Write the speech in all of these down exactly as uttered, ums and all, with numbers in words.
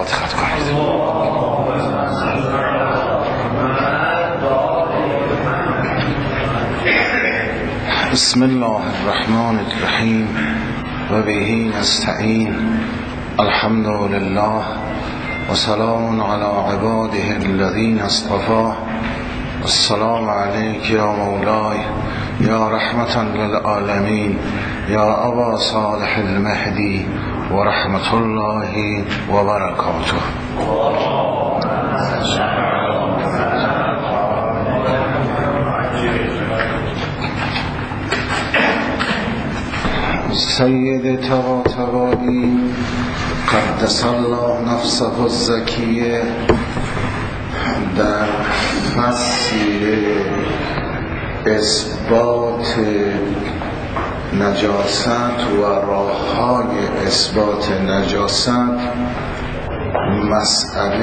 ختم کنید. بسم الله الرحمن الرحیم و به نستعین. الحمد لله و سلام علی عباده الذین اصطفى. السلام علیک یا مولای یا رحمتا للعالمین یا ابا صالح المهدی و رحمت الله و برکاته. سید طباطبایی قدس الله نفسه الزکیه در فصل اثبات نجاست و راه‌های اثبات نجاست مسئله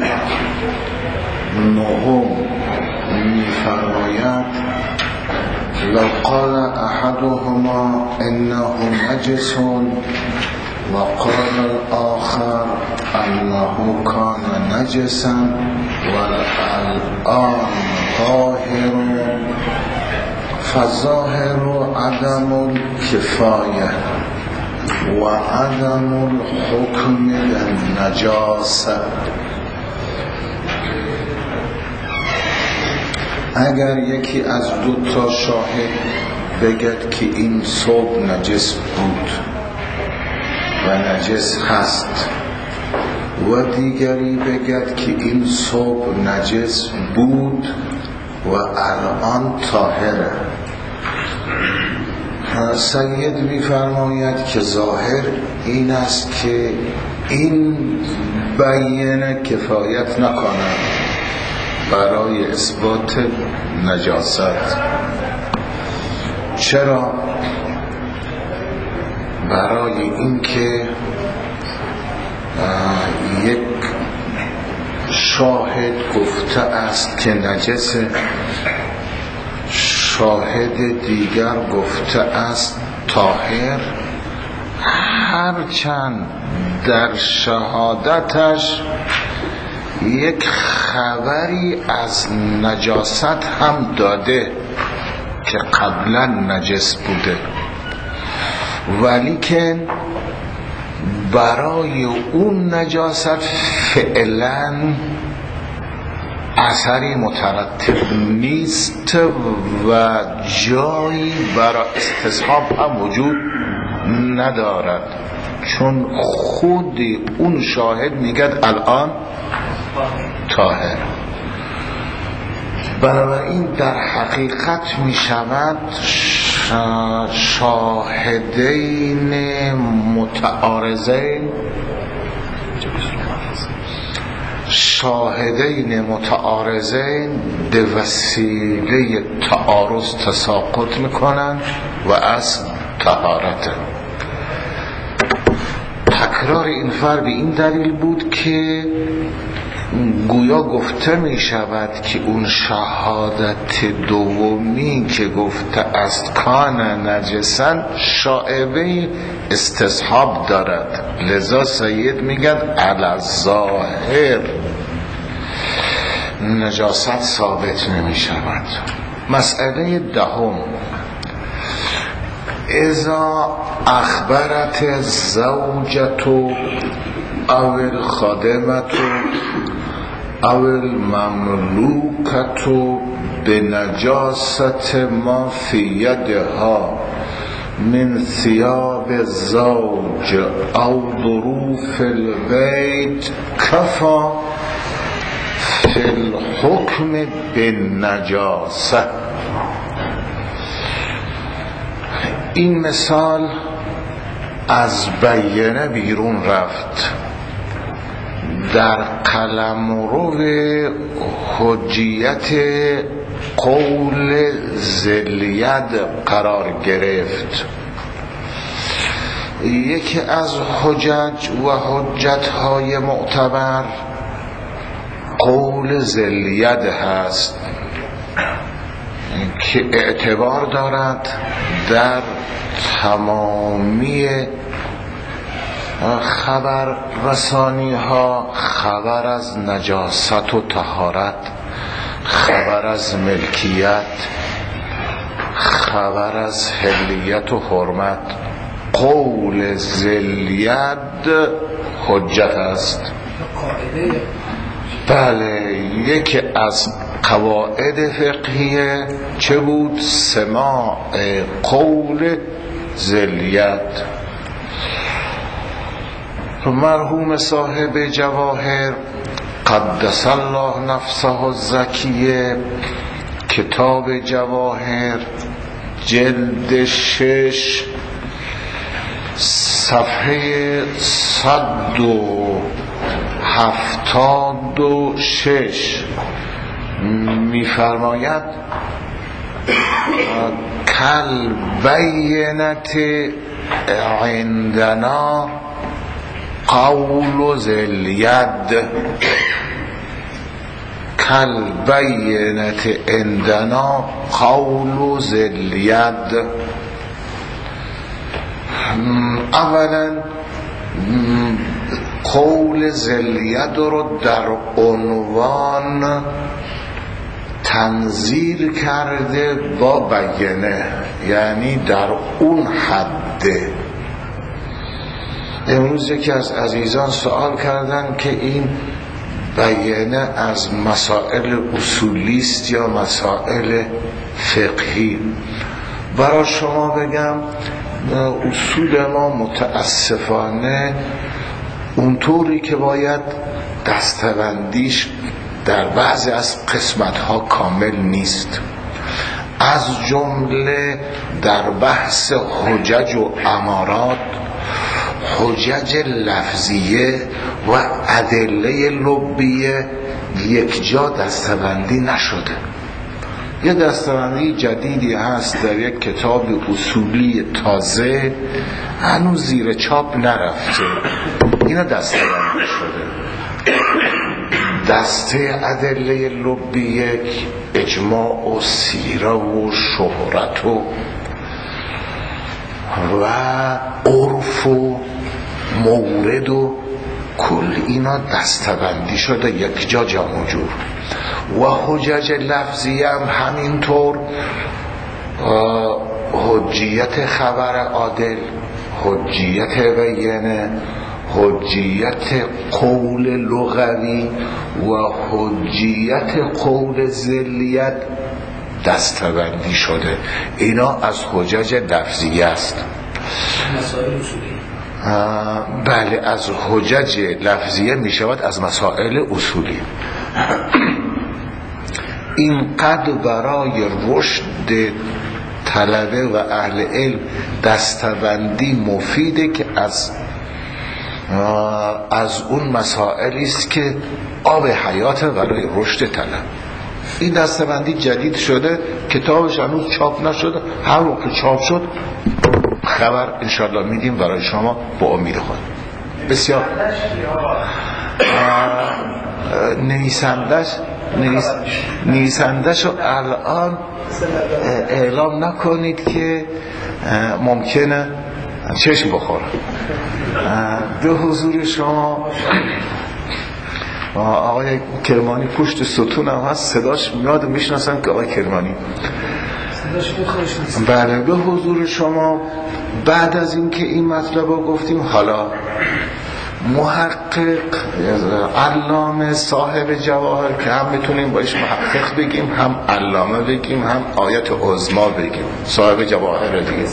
نهم می‌فرماید لو قال احدهما انه نجس و قال الاخر انه كان نجسا والآن ظاهر فالظاهر عدم الكفاية و عدم الحكم بالنجاسة. اگر یکی از دو تا شاهد بگد که این ثوب نجس بود و نجس هست و دیگری بگد که این ثوب نجس بود و الان طاهره، سید می‌فرماید که ظاهر این است که این بیانه کفایت نکند برای اثبات نجاست. چرا؟ برای اینکه یک شاهد گفته است که نجسه، شاهد دیگر گفته است طاهر، هرچند در شهادتش یک خبری از نجاست هم داده که قبلا نجس بوده، ولی که برای اون نجاست فعلا اثری مترتب نیست و جایی برای استصحاب هم وجود ندارد، چون خود اون شاهد میگد الان طاهر. بنابراین در حقیقت می شود شاهدین متعارضین شاهدین متعارضین به وسیله تعارض تساقط میکنند و از طهارت. تکرار این فرق به این دلیل بود که گویا گفته می شود که اون شهادت دومی که گفته است کان نجسن شائبه استصحاب دارد، لذا سید میگن علی ظاهر نجاست ثابت نمی شود. مسئله دهم، اذا اخبرت الزوجة او الخادمة او المملوكة بنجاسة ما في يدها من ثياب الزوج او ظروف البيت كفى في الحكم بالنجاسة. این مثال از بیانه بیرون رفت، در قلمرو حجیت قول ذی‌الید قرار گرفت. یکی از حجج و حجت‌های معتبر قول ذی‌الید هست که اعتبار دارد در تمامی خبر رسانی ها خبر از نجاست و طهارت، خبر از ملکیت، خبر از حلیت و حرمت. قول ذی‌الید حجت است. بله، یکی از قواعد فقهیه چه بود؟ سماع قول ذی‌الید. مرحوم صاحب جواهر قدس الله نفسه الزکیه، کتاب جواهر جلد شش صفحه صد و هفتاد و شش می‌فرماید کل بینت عندنا قول ذی‌الید، کل بینت عندنا قول ذی‌الید. اولا قول ذی‌الید رو در عنوان تنزیل کرده با بیانه، یعنی در اون حده. امروز یکی از عزیزان سوال کردن که این بیانه از مسائل اصولی است یا مسائل فقهی. برای شما بگم اصول ما متاسفانه اونطوری که باید دسته‌بندیش در بعضی از قسمت‌ها کامل نیست. از جمله در بحث حجج و امارات، حجج لفظیه و ادله لبیه یک جا دسته‌بندی نشده. یه دسته‌بندی جدیدی هست در یک کتاب اصولی تازه، هنوز زیر چاپ نرفته، اینا دسته‌بندی شده. دسته ادله لبیه اجماع و سیره و شهرت و و عرف و مورد و کل اینا دسته‌بندی شده یک جا جمع جور. و حجج لفظی هم همینطور، حجیت خبر عادل، حجیت بیانه، حجیت قول لغوی و حجیت قول ذی‌الید دسته‌بندی شده. اینا از حجج لفظی است. مسائل اصولی بله، از حجج لفظیه می شود از مسائل اصولی. اینقدر برای رشد طلبه و اهل علم دسته‌بندی مفیده که از از اون مسائلی است که آب حیات برای رشد طلب. این دسته‌بندی جدید شده، کتابش هنوز چاپ نشده، هر وقت که چاپ شد خبر انشاءالله میدیم برای شما با امید خود. بسیار نویسندش نویسندش رو الان اعلام نکنید که ممکنه چشم بخوره. به حضور شما آقای کرمانی پشت ستون هم هست، صداش میاد، میشناسم که آقای کرمانی. بله، به حضور شما بعد از این که این مطلب رو گفتیم، حالا محقق علامه صاحب جواهر که هم میتونیم باش محقق بگیم، هم علامه بگیم، هم آیت عظما بگیم، صاحب جواهر دیگه.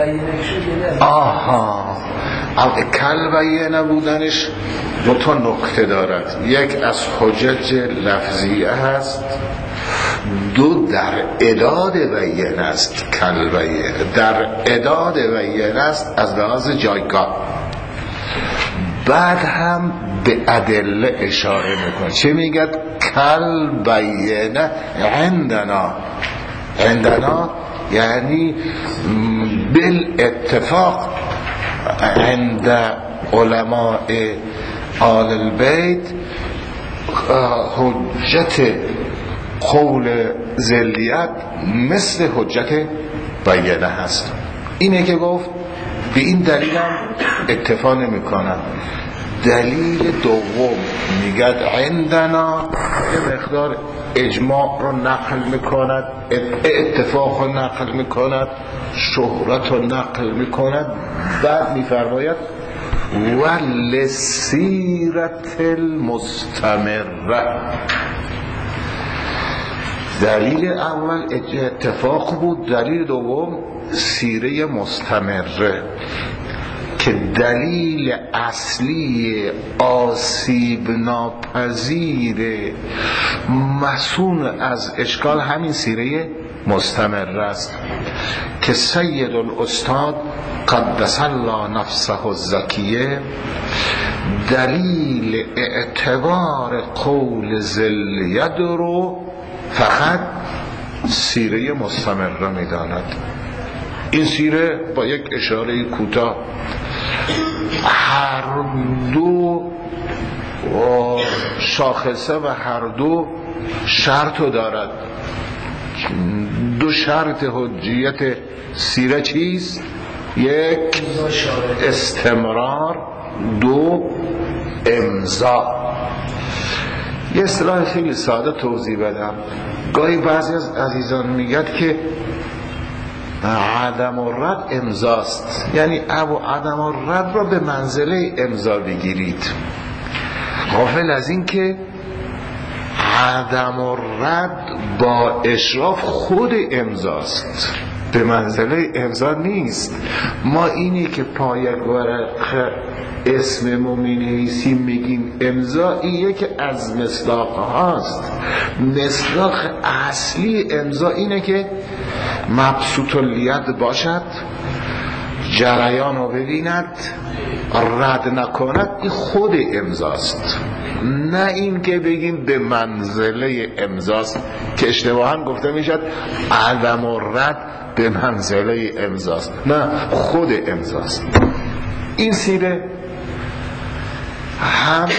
آها، کلبیه نبودنش دو تا نکته دارد. یک از حجج لفظیه هست، دو در اعداد بیان است. کلبیه در اعداد بیان است از لحاظ جایگاه. بعد هم به ادله اشاره میکنه. چه میگه؟ کل بیانه عندنا. عندنا یعنی بالاتفاق عند علماء آل البیت حجت قول ذی‌الید مثل حجت بیانه هست. اینه که گفت به این دلیل هم اکتفا نمی کنن. دلیل دوم میگد عندنا یه مقدار اجماع رو نقل میکند، اتفاق رو نقل میکند، شهرت رو نقل میکند. بعد میفرماید ولسیرت المستمره. دلیل اول اتفاق بود، دلیل دوم سیره مستمره که دلیل اصلی آسیب ناپذیر مسون از اشکال همین سیره مستمره است که سید الاستاد قدس الله نفسه الزکیه دلیل اعتبار قول ذل ید رو فقط سیره مستمره میداند. این سیره با یک اشاره کوتاه هر دو شاخصه و هر دو شرط دارد. دو شرط حجیت سیره چیست؟ یک استمرار، دو امضا. یه اصطلاح خیلی ساده توضیح بدم. گاهی بعضی از عزیزان میگد که عدم الرد امضاست، یعنی ابو عدم الرد را به منزله امضا بگیرید، غافل از این که عدم الرد با اشراف خود امضاست، به منزله امضا نیست. ما اینی که پای ورق اسممو می نویسیم میگیم امضا، این که از مصداق هاست. مصداق اصلی امضا اینه که مبسوط الید باشد، جریان رو ببیند، رد نکند. این خود امضاست، نه این که بگیم به منزله امضاست که اشتباها گفته میشد عدم الرد به منزله امضاست. نه، خود امضاست. این سیره هم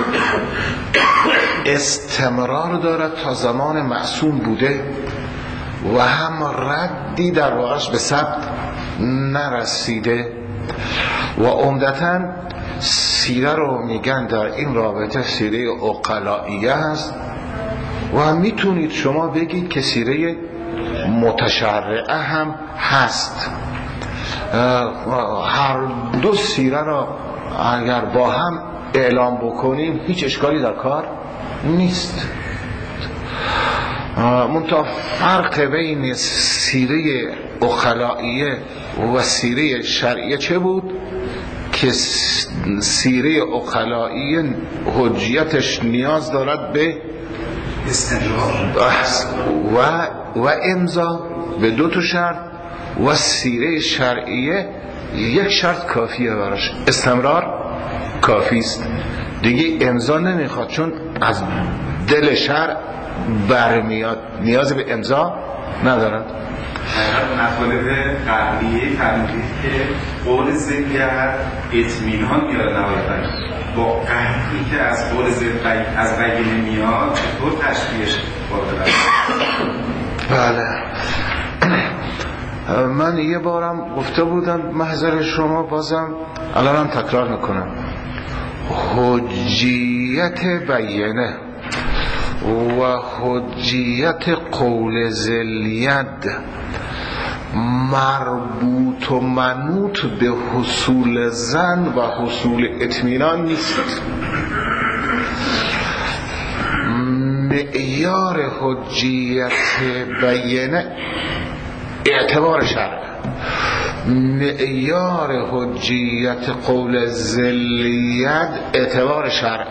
استمرار دارد تا زمان معصوم بوده و هم ردی در واقعش به ثبت نرسیده و عمدتاً سیره رو میگن در این رابطه سیره عقلائیه هست و میتونید شما بگید که سیره متشرعه هم هست. هر دو سیره را اگر با هم اعلام بکنیم هیچ اشکالی در کار نیست. منتها فرق بین سیره عقلائیه و سیره شرعیه چه بود؟ که سیره عقلائیه حجیتش نیاز دارد به استمرار و و امضا به دو تا شرط، و سیره شرعیه یک شرط کافیه براش، استمرار کافی است دیگه، امضا نمیخواد چون از دل شرع برمیاد، نیاز به امضا ندارد. مطالب قبلیه فرمودید که قول ذکر اطمینان میاد نهایتا، با قحطی که از قول ذکر از بگینه میاد چطور تشبیهش باید؟ بله، من یه بارم گفته بودم محضر شما، بازم الانم تکرار میکنم. حجیت بیانه و حجیت قول ذل ید مربوط و منوط به حصول ظن و حصول اطمینان نیست. معیار حجیت بیانه اعتبار شرع، معیار حجیت قول ذل ید اعتبار شرع.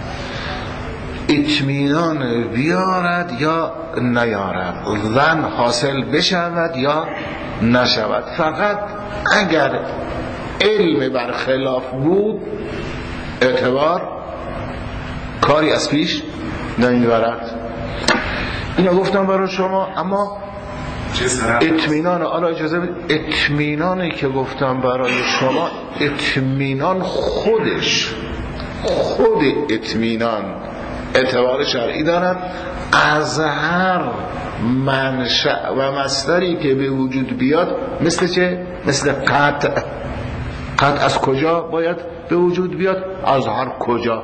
اطمینان بیارد یا نیارد، ظن حاصل بشود یا نشود. فقط اگر علم برخلاف بود اعتبار کاری از پیش نمیبرد. اینو گفتم برای شما. اما اطمینان، حالا اجازه بدید، اطمینانی که گفتم برای شما، اطمینان خودش خود اطمینان اعتبار شرعی دارد. از هر منشأ و مصدری که به وجود بیاد، مثل چه؟ مثل قطع. قطع از کجا باید به وجود بیاد؟ از هر کجا.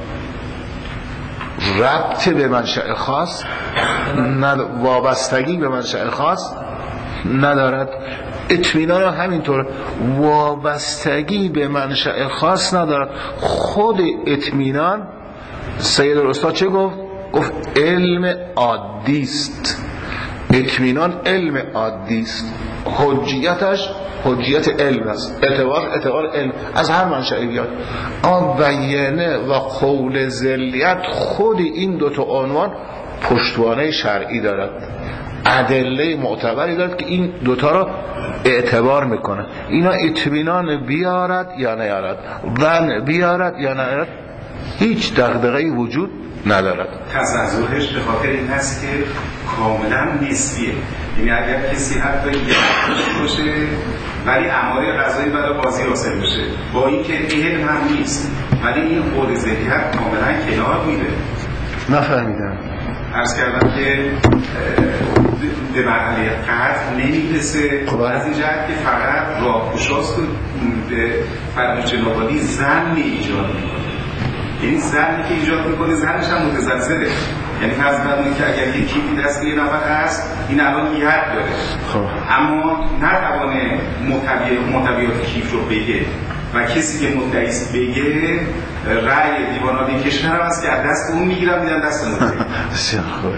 ربط به منشأ خاص، وابستگی به منشأ خاص ندارد. اطمینان هم همینطور وابستگی به منشأ خاص ندارد. خود اطمینان سید الاستاد چه گفت؟ گفت علم عادی است. اطمینان علم عادی است، حجیتش حجیت علم است، اعتبار اعتبار علم از هر منشأی بیاد. اما بیانه و قول ذلیت خود این دو تا عنوان پشتوانه شرعی دارد، ادله معتبری دارد که این دوتا را اعتبار میکنه. اینا اطمینان بیارد یا نیارد، ظن بیارد یا نیارد، هیچ دغدغه‌ای وجود ندارد. تزلزلش به خاطر این هست که کاملا نسبیه. یعنی اگر کسی حتی یه باشه ولی اماره غذایی برای بازی حاصل بشه، با این که علم هم نیست، ولی این خود ذهنیت کاملا کنار میره. نفهمیدم. عرض کردم که به مرحله قطع نمیرسه از این جهت که فقط راهگشاست به فرموش جنابالی زن ایجاد میکنه. یعنی زنی که ایجاد میکنه زنش هم متزلزله. یعنی فرض کنید که اگر یک کیفی دست یه نفر هست، این الان یه حد داره اما نتوانه محتویات کیف رو بگه و کسی که مدعی است بگه، رأی دیوان عالی کشور هم هست که از دست اون میگیرن میدن دست مدعی. بسیار خوب.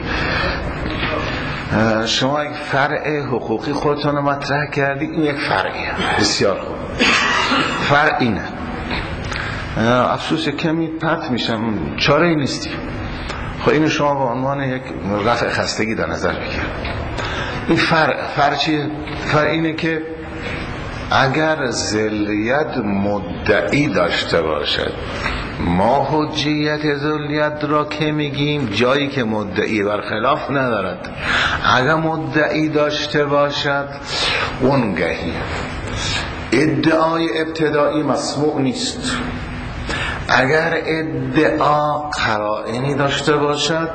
شما یک فرع حقوقی خودتون رو مطرح کردید، این یک فرعیه. بسیار خوب. فرع اینه. افسوس کمی پرت میشم، چاره ای نیستی. خب اینو شما به عنوان یک رفع خستگی در نظر بگیرید. این فرع فرع چیه؟ فرع اینه که اگر ذلیت مدعی داشته باشد، ما حجیت ذلیت را که میگیم جایی که مدعی برخلاف ندارد. اگر مدعی داشته باشد اونگهی ادعای ابتدایی مسموع نیست. اگر ادعا قرائنی داشته باشد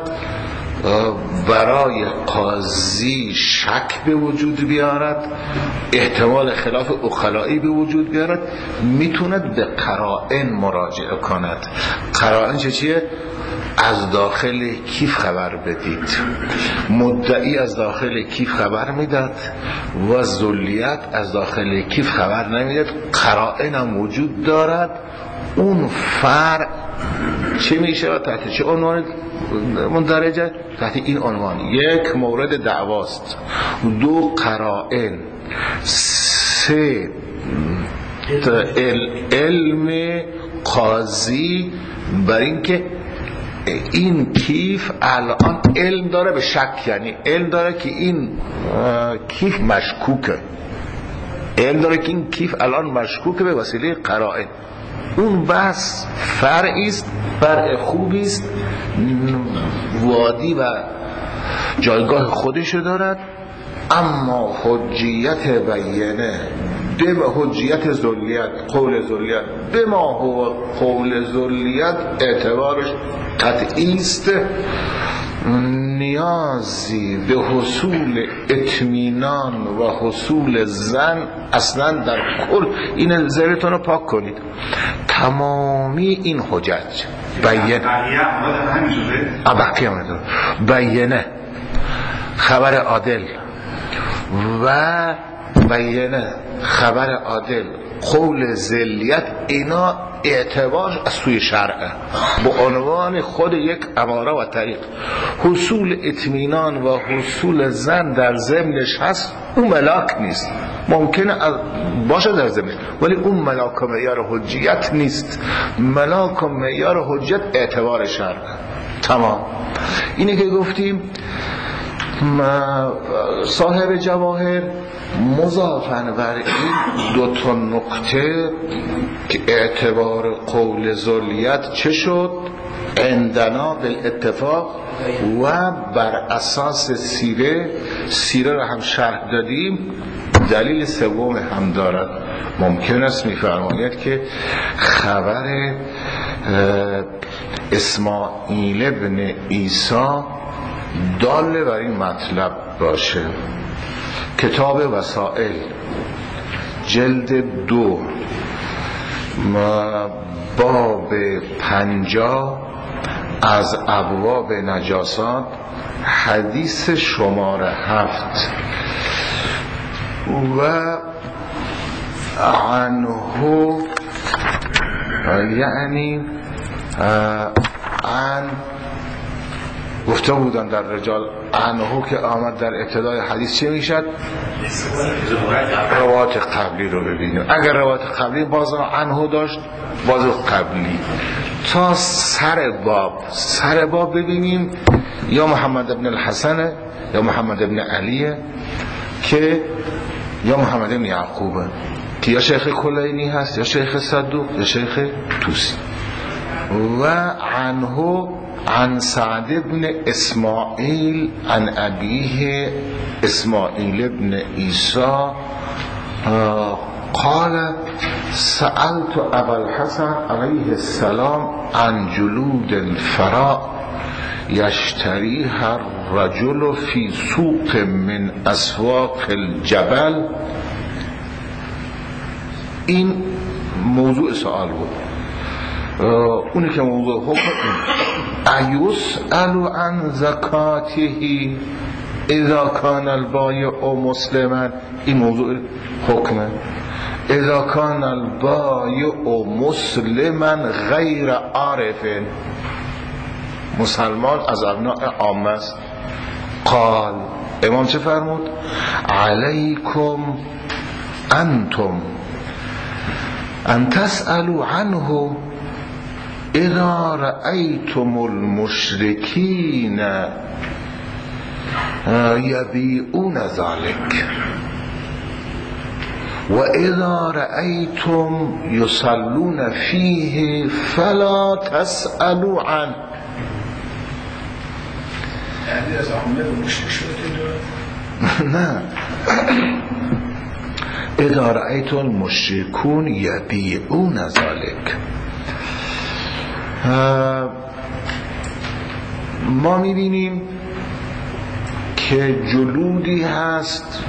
برای قاضی شک به وجود بیارد، احتمال خلاف اخلائی به وجود بیارد، میتوند به قرائن مراجعه کند. قرائن چه چیه؟ از داخل کیف خبر بدید. مدعی از داخل کیف خبر میداد و ذلیت از داخل کیف خبر نمیداد. قرائن هم وجود دارد. اون فرع چه میشه و تحت چه عنوان مندرجه؟ تحت این عنوان: یک، مورد دعواست. دو، قرائن. سه، علم قاضی بر این که این کیف الان علم داره به شک، یعنی علم داره که این کیف مشکوکه، علم داره که این کیف الان مشکوکه به وسیله قرائن. اون بحث فرعی است، فرع خوبی است، وادی و جایگاه خودشو دارد. اما حجیت بیانه به حجیت ذلیت، قول ذلیت به ما هو قول ذلیت اعتبارش قطعی است. نیازی به حصول اطمینان و حصول زن اصلا در کل، این ذهنتون رو پاک کنید. تمامی این حجج بیانه بیانه خبر عادل و بیانه خبر عادل، قول ذلیت، اینا اعتبار از سوی شرع به عنوان خود یک اماره و طریق. حصول اطمینان و حصول زن در ضمنش هست، اون ملاک نیست. ممکنه باشه در ضمنش، ولی اون ملاک و معیار حجیت نیست. ملاک و معیار حجیت اعتبار شرع. تمام. اینه که گفتیم صاحب جواهر مضافن بر این دو تا نقطه که اعتبار قول ذلیت چه شد عندنا بالاتفاق و بر اساس سیره سیره را هم شرح دادیم. دلیل سوم هم دارد. ممکن است می‌فرماید که خبر اسماعیل ابن عیسی داله بر این مطلب باشه. کتاب وسائل جلد دو باب پنجاه از ابواب نجاسات، حدیث شماره هفت. و عنه یعنی عن گفته بودن در رجال عنه که آمد در ابتدای حدیث چه میشد؟ روایت قبلی رو ببینیم. اگر روایت قبلی باز عنه داشت باز قبلی تا سر باب سر باب ببینیم یا محمد ابن الحسن یا محمد ابن علیه که یا محمد ابن یعقوبه که یا شیخ کلینی هست یا شیخ صدوق یا شیخ توسی. و عنه عن سعد ابن اسماعیل عن ابیه اسماعیل ابن عیسی قال سألت ابا الحسن علیه السلام عن جلود الفراء یشتریها الرجل فی سوق من اسواق الجبل. این موضوع سوال بود. اونی که موضوع حکم ایسأل عن زکاته اذا کان البایع مسلما. این موضوع حکمه. اذا کان البایع مسلما غیر عارف، مسلمان از ابناء عامه است. قال امام چه فرمود؟ علیکم انتم ان تسألوا عنه اذا رأيتم المشركين يبيعون ذلك وإذا رأيتم يصلون فيه فلا تسألوا عنه. نه اذا رأيتم المشركون يبيعون ذلك. ما میبینیم که جلودی هست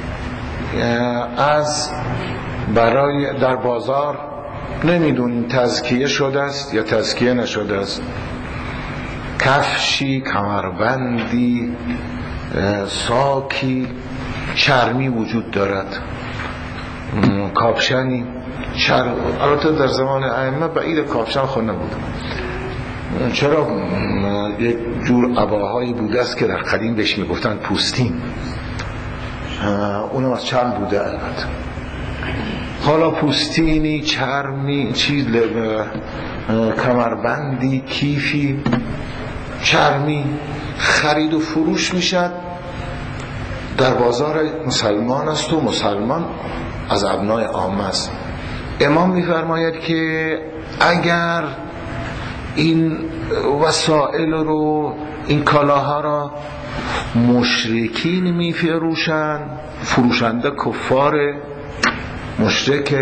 از برای در بازار نمیدونیم تزکیه شده است یا تزکیه نشده است. کفشی، کمربندی، ساکی چرمی وجود دارد، کاپشنی چرم. البته در زمان ائمه بعید کاپشن خود نبود. چرا؟ یک جور عباهایی بوده است که در قدیم بهش میگفتن پوستین، اونم از چرم بوده. البته حالا پوستینی، چرمی، چیز کمربندی، کیفی چرمی خرید و فروش میشد در بازار مسلمان است و مسلمان از ابنای عامه است. امام میفرماید که اگر این وسائل رو، این کالاها را مشرکین میفروشن، فروشنده کفار مشرک،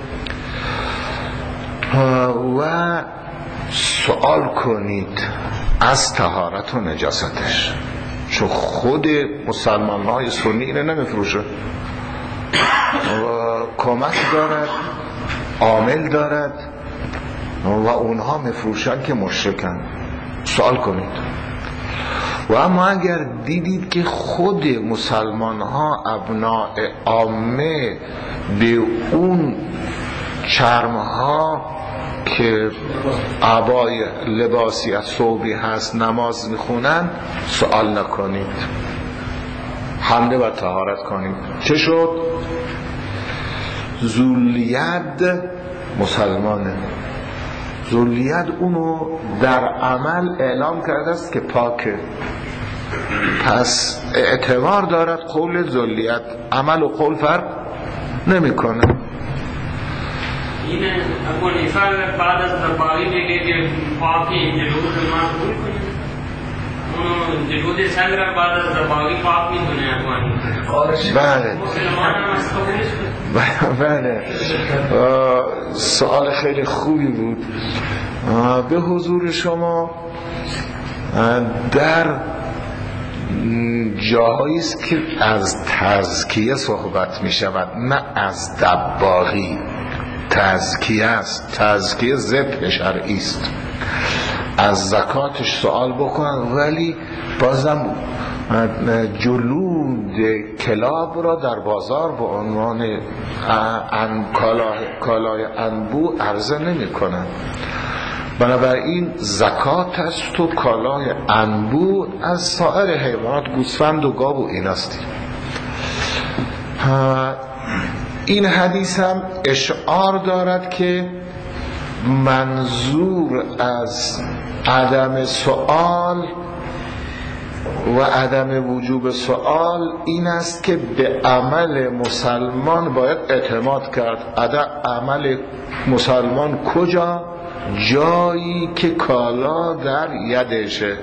و سوال کنید از طهارت و نجاستش، چون خود مسلمان های سنی اینه نمیفروشه، کمک دارد، عامل دارد و اونها مفروشن که مشرکن. سوال کنید. و اما اگر دیدید که خود مسلمان ها ابناء عامه به اون چرم ها که عبای لباسی از ثوبی هست نماز میخونن، سوال نکنید، حمله و طهارت کنید. چه شد؟ ذوالید مسلمانه، ذوالید اونو در عمل اعلام کرده است که پاکه، پس اعتبار دارد قول ذوالید. عمل و قول فرق نمیکنه. این ابو حنیفه بعد از تباری میگه که پاکی جلود ما قبول کنیم، اون جلود سنگ را بعد از تباری پاک میدونه ابو حنیفه. بله مسلمان هم از قبولش کنیم. بله سوال خیلی خوبی بود. به حضور شما در جاهایی است که از تزکیه صحبت می شود، نه از دباغی. تزکیه است. تزکیه ضد شرعی است. از زکاتش سوال بکنن، ولی بازم جلود کلاب را در بازار به عنوان ان کالای انبوه عرضه نمی کنن. بنابراین زکات است و کالای انبوه از سایر حیوانات، گوسفند و گاو و این است. این حدیث هم اشعار دارد که منظور از عدم سؤال و عدم وجوب سؤال این است که به عمل مسلمان باید اعتماد کرد. عمل مسلمان کجا؟ جایی که کالا در یدشه.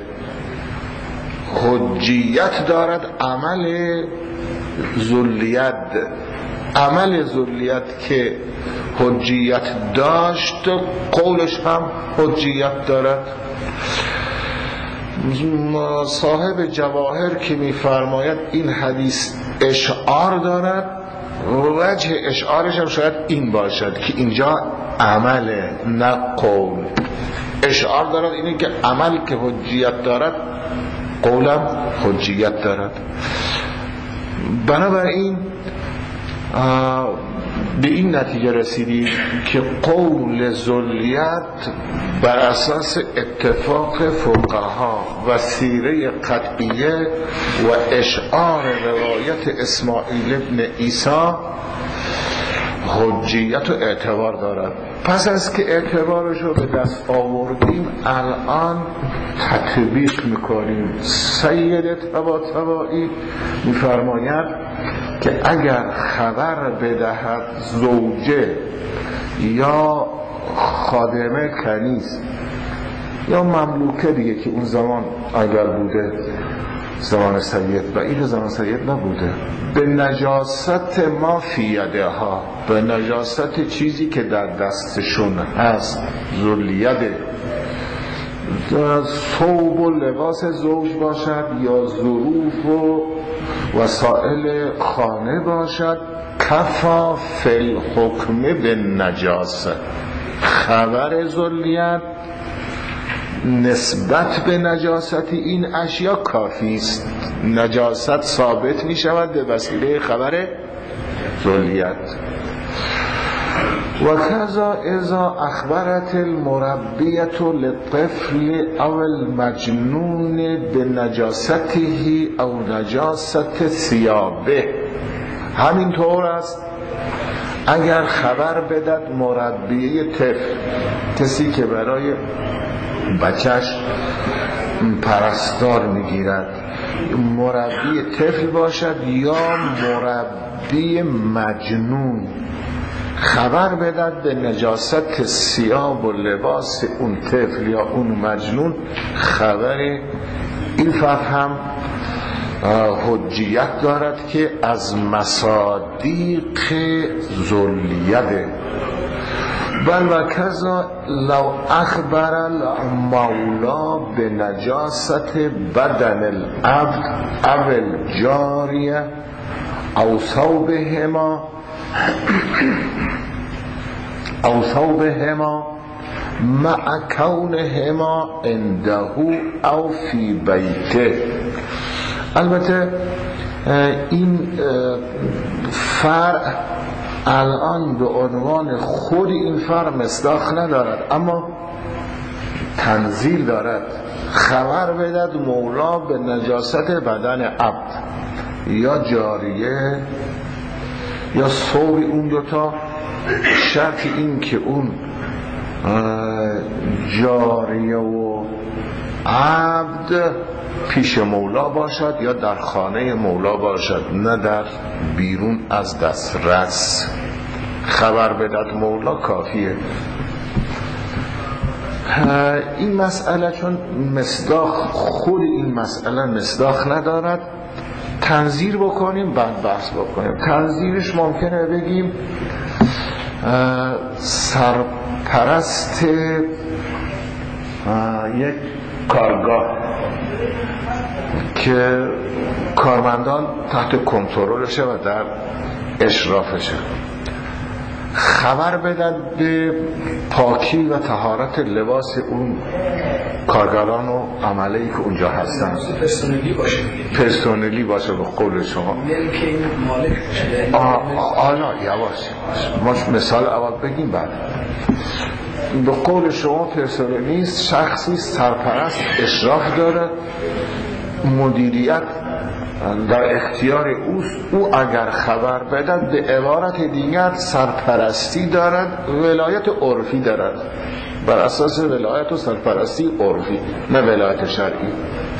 حجیت دارد عمل ذلیت. عمل ذلیت که حجیت داشت، قولش هم حجیت دارد. صاحب جواهر که می‌فرماید این حدیث اشعار دارد، وجه اشعارش هم شاید این باشد که اینجا عمل نه قول. اشعار دارد اینه که عمل که حجیت دارد، قولم حجیت دارد. بنابراین به این نتیجه رسیدیم که قول ذلیت بر اساس اتفاق فقها و سیره قطعیه و اشعار روایت اسماعیل ابن عیسی حجیت و اعتبار دارد. پس از که اعتبارش رو به دست آوردیم، الان تطبیق میکنیم. سید طباطبایی میفرماید که اگر خبر بدهد زوجه یا خادمه کنیز یا مملوکه دیگه که اون زمان اگر بوده، زمان سید، و این زمان سید نبوده، به نجاست ما فی یدها، به نجاست چیزی که در دستشون هست، ذلیت ثوب و لباس زوج باشد یا ظروف و وسائل خانه باشد، کفا فی الحکم به نجاست. خبر ذلیت نسبت به نجاست این اشیا کافی است. نجاست ثابت می شود به وسیله خبر ذلیت. و کذا اذا اخبرت المربیت للطفل او المجنون بنجاسته او نجاست ثیابه، همینطور است اگر خبر بدد مربیه طفل، کسی که برای بچهش پرستار میگیرد، مربی طفل باشد یا مربی مجنون، خبر بدد به نجاست ثیاب و لباس اون طفل یا اون مجنون، خبر این فرد هم حجیت دارد که از مصادیق ذلیته. بل و کذا لو اخبر المولا به نجاست بدن العبد او الجاریه او ثوبهما او ثوبهما مع کونهما عنده او فی بیته. البته این فرع الان به عنوان خود این فرع مصداق ندارد، اما تنزیل دارد. خبر بدد مولا به نجاست بدن عبد یا جاریه یا ثوب اون دوتا، شرط این که اون جاریه و عبد پیش مولا باشد یا در خانه مولا باشد، نه در بیرون از دسترس. خبر بدد مولا کافیه. این مسئله چون مصداق، خود این مسئله مصداق ندارد، تنظیر بکنیم بعد بحث بکنیم. تنظیرش ممکنه بگیم سرپرست یک کارگاه که کارمندان تحت کنترلشه و در اشرافشه، خبر بدن به پاکی و طهارت لباس اون کارگران و عمله‌ای که اونجا هستن. پرسونلی باشه پرسونلی باشه به قول شما. ملک این مالک باشه. آلا یواش ما مثال اول بگیم بعد. به قول شما پرسونلی شخصی سرپرست اشراف داره، مدیریت در اختیار اوست. او اگر خبر بدد به عبارت دیگر سرپرستی دارد، ولایت عرفی دارد، بر اساس ولایت و سرپرستی عرفی، نه ولایت شرعی.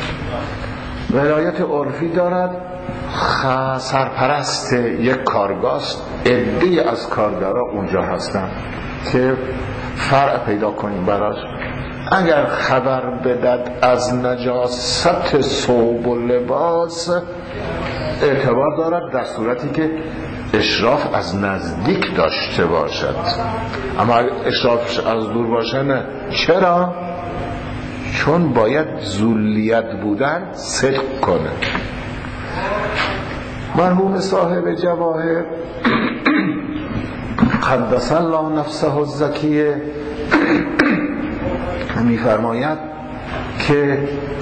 ولایت عرفی دارد، سرپرست یک کارگاه، عده‌ای از کارگرها اونجا هستن که فرع پیدا کنیم براش. اگر خبر بدد از نجاست ثوب و لباس اعتبار دارد در صورتی که اشراف از نزدیک داشته باشد، اما اشراف از دور باشه نه. چرا؟ چون باید ذولیت بودن صدق کنه. مرحوم صاحب جواهر قدس الله نفسه الزکیه می‌فرماید که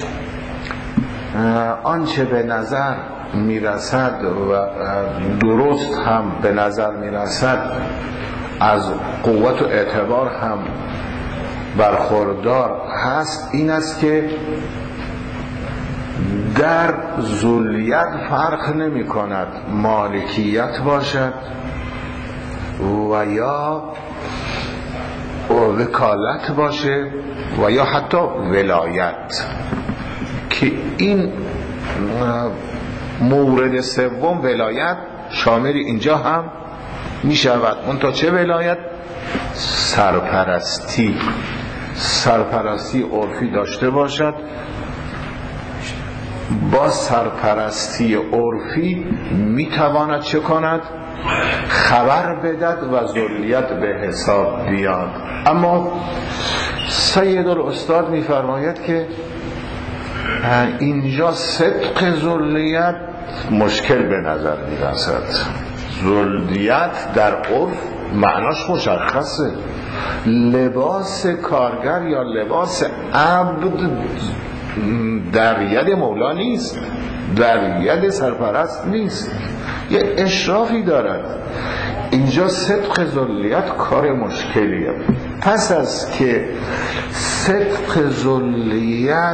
آنچه به نظر میرسد و درست هم به نظر میرسد از قوت و اعتبار هم برخوردار هست، این است که در ذولیت فرق نمی کند مالکیت باشد و یا وکالت باشه و یا حتی ولایت، که این مورد سوم ولایت شامل اینجا هم می شود. اون تا چه ولایت؟ سرپرستی. سرپرستی عرفی داشته باشد. با سرپرستی عرفی می تواند چه کند؟ خبر بدد و ذولیت به حساب بیاد. اما سید الاستاد می فرماید که اینجا صدق ذولیت مشکل به نظر می رسد. ذولیت در عرف معناش مشخصه، لباس کارگر یا لباس عبد در ید مولا نیست، در ید سرپرست نیست، یه اشرافی دارد. اینجا صدق ذولیت کار مشکلیه. پس از که صدق ذولیت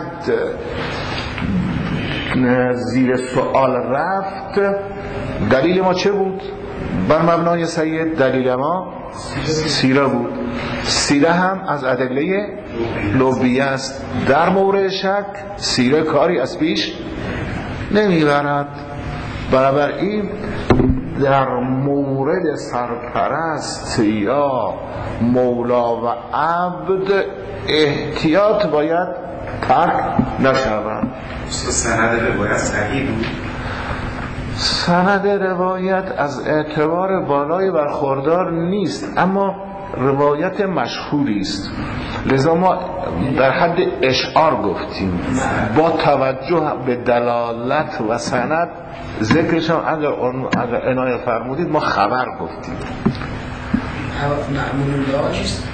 زیر سوال رفت، دلیل ما چه بود؟ بر مبنای سید دلیل ما سیره بود. سیره هم از ادله لوبیه است. در مورد شک سیره کاری از پیش نمیبرد. بنابراین در مورد سرپرست یا مولا و عبد احتیاط باید ترک نشود. سند روایت صحیح بود. سند روایت از اعتبار بالای برخوردار نیست، اما روایت مشهوری است، لذا ما در حد اشعار گفتیم. با توجه به دلالت و سند ذکرش هم اگر اگر عنایت فرمودید ما خبر گفتیم. معمول الله چیست؟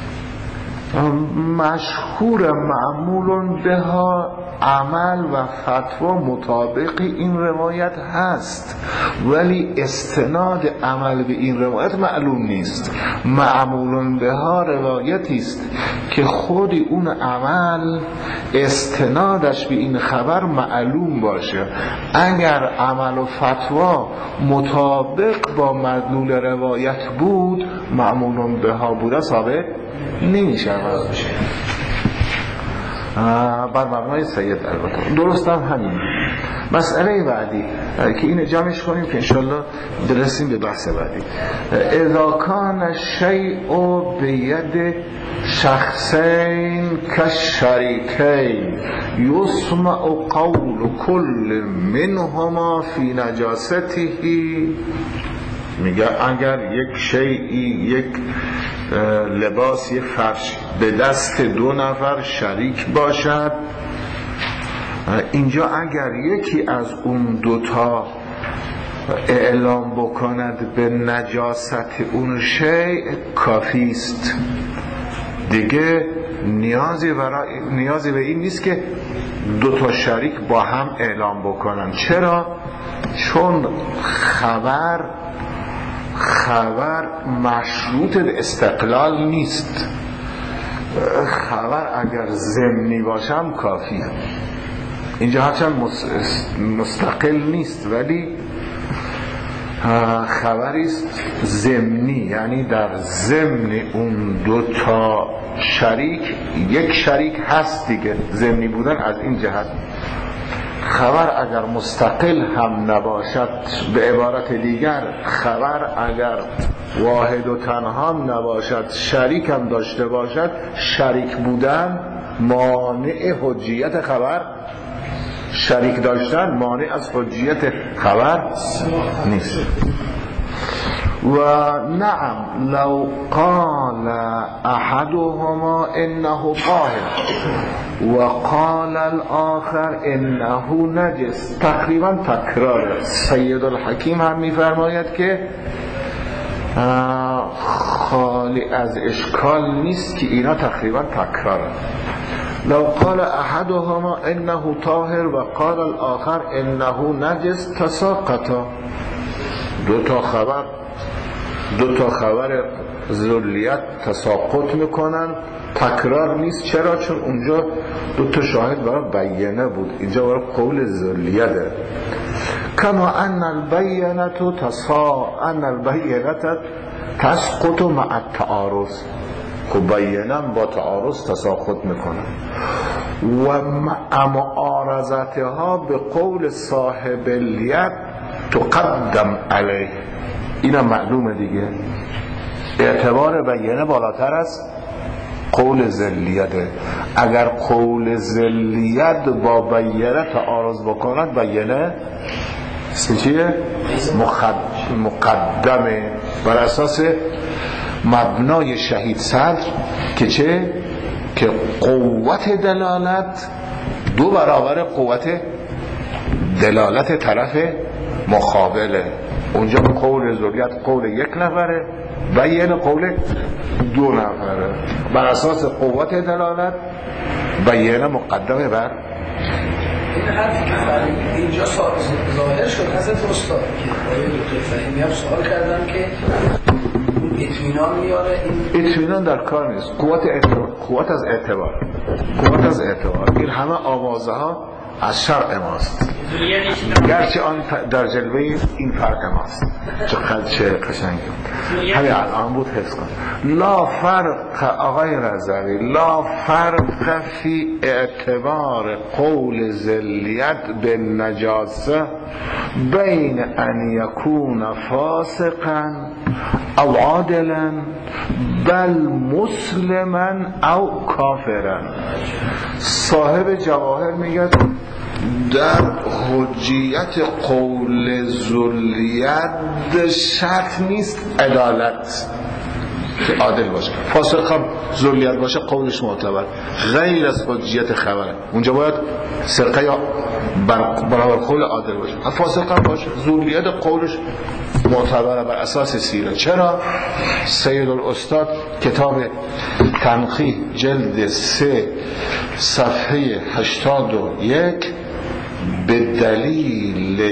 مشهور معمول به ها عمل و فتوا مطابق این روایت هست، ولی استناد عمل به این روایت معلوم نیست. معمول به ها روایتی است که خود اون عمل استنادش به این خبر معلوم باشه. اگر عمل و فتوا مطابق با مدلول روایت بود، معمول به ها بوده ثابت نمی شود. بر مبنای سید البته درست هم همین. مسئله بعدی که این جمعش کنیم که انشالله درسیم به بحث بعدی. اذا کان الشیء بید شخصین کالشریکین یسمع قول کل منهما فی نجاسته، میگه اگر یک شیئی، یک لباس، یک فرش به دست دو نفر شریک باشد، اینجا اگر یکی از اون دوتا اعلام بکند به نجاست اون شیء کافی است دیگه. نیازی برای نیازی به این نیست که دو تا شریک با هم اعلام بکنن. چرا؟ چون خبر خبر مشروط به استقلال نیست. خبر اگر ضمنی باشه هم کافیه. اینجا هرچند مستقل نیست ولی خبری است ضمنی، یعنی در ضمن اون دو تا شریک یک شریک هست دیگه. ضمنی بودن از این جهت. خبر اگر مستقل هم نباشد، به عبارت دیگر خبر اگر واحد و تنها هم نباشد، شریک هم داشته باشد، شریک بودن مانع حجیت خبر، شریک داشتن مانع از حجیت خبر نیست. و نعم لو قال احدهما انه طاهر و قال الاخر انه نجس، تقریبا تکرار. سید الحکیم هم میفرماید که خالی از اشکال نیست که اینا تقریبا تکراره. لو قال احدهما انه طاهر و قال الاخر انه نجس تساقطا. دو تا خبر دو تا خبر ذلیت تساقط میکنن، تکرار نیست. چرا؟ چون اونجا دو تا شاهد برای بینه بود، اینجا برای قول ذلیته. کما ان البینه تسا ان البینه تسقط مع التعارض. خب بینه با تعارض تساقط میکنن. و مع معارضتها به قول صاحب الید تقدم علیه. اینم معلومه دیگه، اعتبار بینه بالاتر از قول ذلیته. اگر قول ذلیت با بینه تعارض بکند، بینه چیه؟ مقدمه بر اساس مبنای شهید صدر که چه؟ که قوت دلالت دو برابر قوت دلالت طرف مقابله. اونجا قول ذلیت قول یک نفره، بیان قول دو نفره. بر اساس قوت دلالت بیان مقدمه بر این حرفی که فرید اینجا ظاهر شد. حضرت استاد که آیه دکتر فهیمی هم سوال کردن که اطمینان میاره. این اطمینان در کار نیست. قوت اعتبار، قوت از اعتبار، قوت از اعتبار. این همه آوازه ها از شرع ماست، گرچه آن در جلوه این فرق ماست. چقدر چه قشنگه. همین الان بود حفظ کن. لا فرق آقای رضوی، لا فرق فی اعتبار قول ذلیت به نجاسه بین ان یکون فاسقا او عادلا بل مسلما او کافرا. صاحب جواهر میگه در حجیت قول ذلیت شرط نیست عدالت که عادل باشه. فاسق هم ذلیت باشه قولش معتبر، غیر از حجیت خبره. اونجا باید سرقه یا برابر قول عادل باشه. فاسق هم باشه ذلیت قولش معتبره بر اساس سیره. چرا؟ سید الاستاد کتاب تنقیح جلد سه صفحه هشتاد و یک به دلیل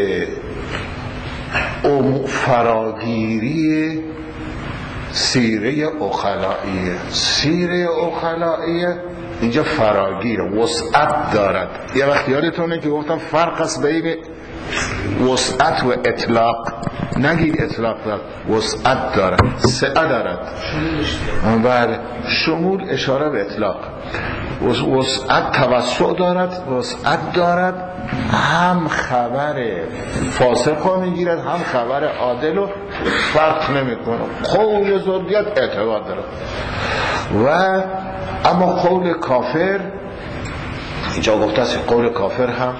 فراگیری سیره اخلائیه، سیره اخلائیه اینجا فراگیر وسعت دارد. یه وقت یادتونه که گفتم فرق است بین وسعت و اطلاق. نگید اطلاق دارد، وسعت دارد، سعه دارد. بله، شمول اشاره به اطلاق. وسعت توسع دارد، وسعت دارد. هم خبر فاسق رو میگیرد، هم خبر عادل رو فرق نمیکنه. قول ذلیت اعتبار دارد. و اما قول کافر، اینجا گفته است قول کافر هم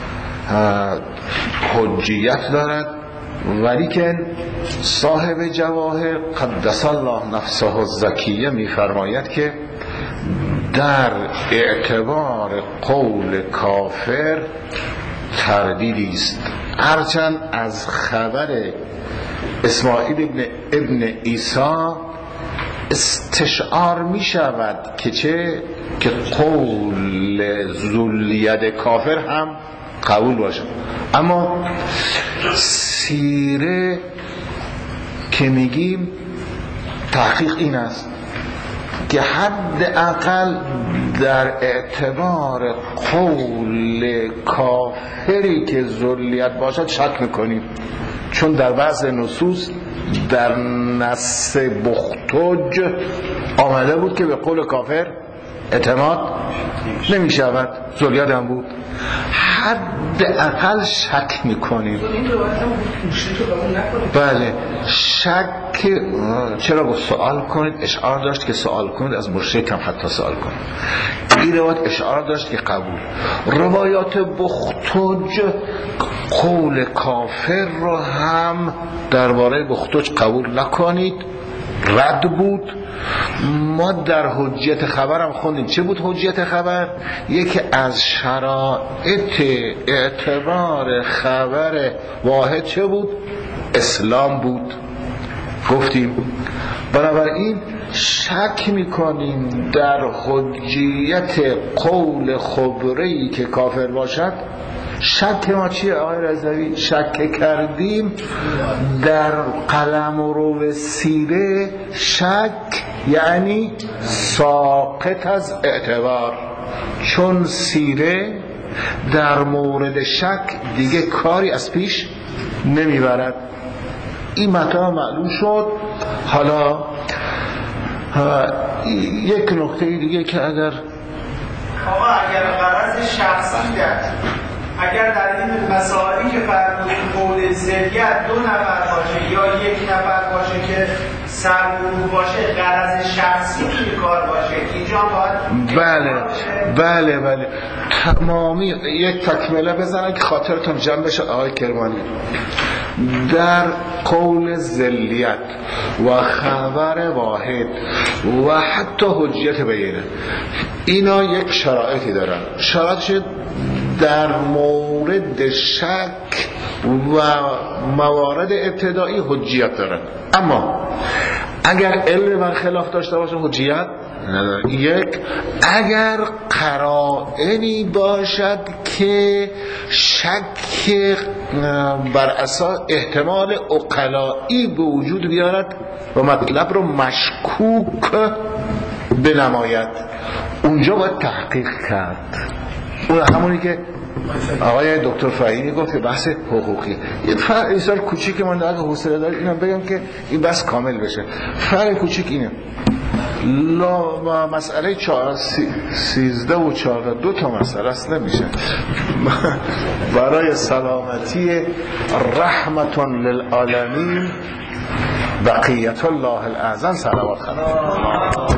حجیت دارد، ولی که صاحب جواهر قدس الله نفسه الزکیه میفرماید که در اعتبار قول کافر تردیدی است. هرچند از خبر اسماعیل ابن, ابن عیسی استشعار می شود که چه که قول ذوالید کافر هم قبول باشه، اما سیره که میگیم تحقیق این است که حداقل در اعتبار قول کافری که ذوالید باشد شک میکنیم، چون در بعض نصوص در نص بختج آمده بود که به قول کافر اعتماد نمی شود، ذوالید هم بود، حداقل شک میکنیم. بله شک، چرا با سوال کنید، اشعار داشت که سوال کنید، از مشرک هم حتی سوال کنید. این روایت اشعار داشت که قبول. روایات بختج قول کافر رو هم درباره بختج قبول نکنید، رد بود. ما در حجیت خبرم خوندیم. چه بود حجیت خبر؟ یکی از شرایط اعتبار خبر واحد چه بود؟ اسلام بود، گفتیم. بنابراین شک میکنیم در حجیت قول خبری که کافر باشد. شک ما چیه آقای رضوی؟ شک کردیم در قلم رو سیره. شک یعنی ساقط از اعتبار، چون سیره در مورد شک دیگه کاری از پیش نمیبرد. این مطلب معلوم شد. حالا یک نکته دیگه که اگر آقا اگر غرض شخصی داشت، اگر در این مسائلی که فرمودید قول ذریت دو نفر باشه یا یک نفر باشه که سرگروه باشه، غرض شخصی این کار باشه، اینجا باید بله بله بله تمامی یک تکمله بزنن که خاطرتون جمع بشه آقای کرمانی. در قول ذلیت و خبر واحد و حتی حجیت بینه، اینا یک شرایطی دارن. شرایطش در مورد شک و موارد ابتدایی حجیت دارن، اما اگر علم برخلاف داشته باشه حجیت نداره. یک، اگر قرائنی باشد که شک بر اساس احتمال عقلایی به وجود بیارد و مطلب رو مشکوک بنماید، اونجا باید تحقیق کرد. اون همونی که آقای دکتر فهیمی گفت که بحث حقوقی. یه فرق ایسار کوچیک من در حوصله دارید اینم بگم که این بحث کامل بشه. فرق کوچیک اینه، لا مسئله چهار سی، سیزده و چهارده دو تا مسئله است، نمیشه برای سلامتی رحمتون للعالمین بقیت الله الاعظم صلوات خدا.